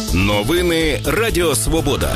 Новини Радіо Свобода.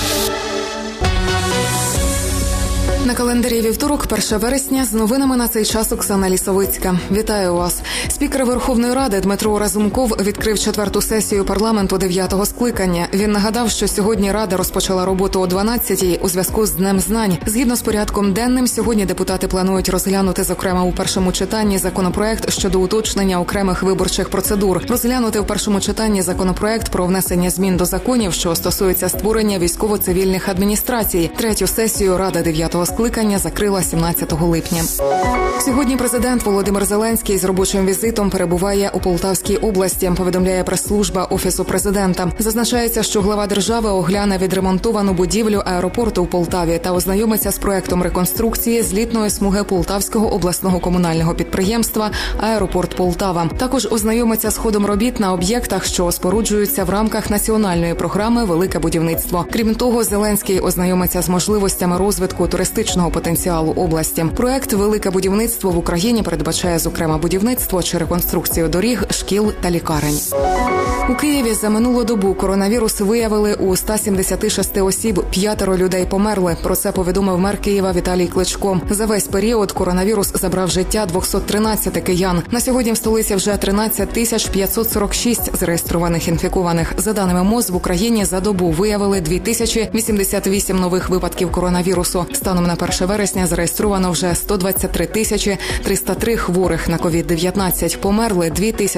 На календарі вівторок, 1 вересня, з новинами на цей час Оксана Лісовицька. Вітаю вас. Спікер Верховної Ради Дмитро Разумков відкрив 4-ту сесію парламенту 9-го скликання. Він нагадав, що сьогодні Рада розпочала роботу о 12-й у зв'язку з Днем знань. Згідно з порядком денним, сьогодні депутати планують розглянути, зокрема, у першому читанні законопроект щодо уточнення окремих виборчих процедур. Розглянути в першому читанні законопроект про внесення змін до законів, що стосуються створення військово-цивільних адміністрацій. 3-ю сесію Рада 9-го скликання закрила 17 липня. Сьогодні президент Володимир Зеленський з робочим візитом перебуває у Полтавській області, повідомляє прес-служба Офісу президента. Зазначається, що глава держави огляне відремонтовану будівлю аеропорту у Полтаві та ознайомиться з проектом реконструкції злітної смуги Полтавського обласного комунального підприємства «Аеропорт Полтава». Також ознайомиться з ходом робіт на об'єктах, що споруджуються в рамках національної програми «Велике будівництво». Крім того, Зеленський ознайомиться з можливостями розвитку туристичного потенціалу області. Проект «Велике будівництво» в Україні передбачає, зокрема, будівництво чи реконструкцію доріг, шкіл та лікарень. У Києві за минулу добу коронавірус виявили у 176 осіб, 5 людей померли. Про це повідомив мер Києва Віталій Кличко. За весь період коронавірус забрав життя 213 киян. На сьогодні в столиці вже 13 546 зареєстрованих інфікованих. За даними МОЗ, в Україні за добу виявили 2088 нових випадків коронавірусу. Станом на 1 вересня зареєстровано вже 123 303 хворих на COVID-19. Померли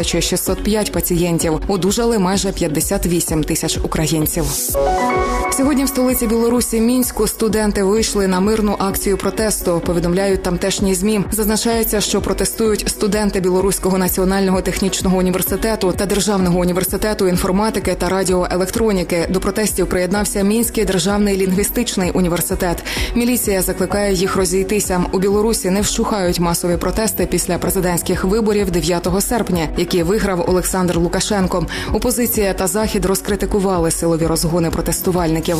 2605 пацієнтів. Одужали майже 58 тисяч українців. Сьогодні в столиці Білорусі Мінську студенти вийшли на мирну акцію протесту, повідомляють тамтешні ЗМІ. Зазначається, що протестують студенти Білоруського національного технічного університету та Державного університету інформатики та радіоелектроніки. До протестів приєднався Мінський державний лінгвістичний університет. Міліція закликає їх розійтися. У Білорусі не вщухають масові протести після президентських виборів 9 серпня, які виграв Олександр Лукашенко. Опозиція та Захід розкритикували силові розгони протестувальників.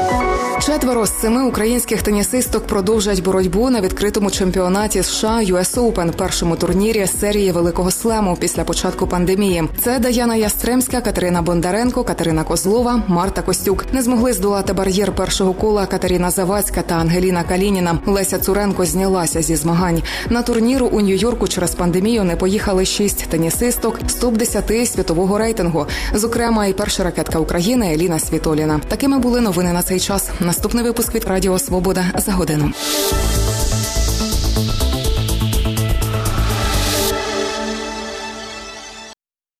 4 з 7 українських тенісисток продовжать боротьбу на відкритому чемпіонаті США US Open, першому турнірі серії Великого Слему після початку пандемії. Це Даяна Ястремська, Катерина Бондаренко, Катерина Козлова, Марта Костюк. Не змогли здолати бар'єр першого кола Катерина Завадська та Ангеліна Калініна. Леся Цуренко знялася зі змагань. На турніру у Нью-Йорку через пандемію не поїхали 6 тенісисток з топ-10 світового рейтингу. Зокрема, і перша ракетка України Еліна Світоліна. Такими були новини на цей час. Наступний випуск від Радіо Свобода за годину.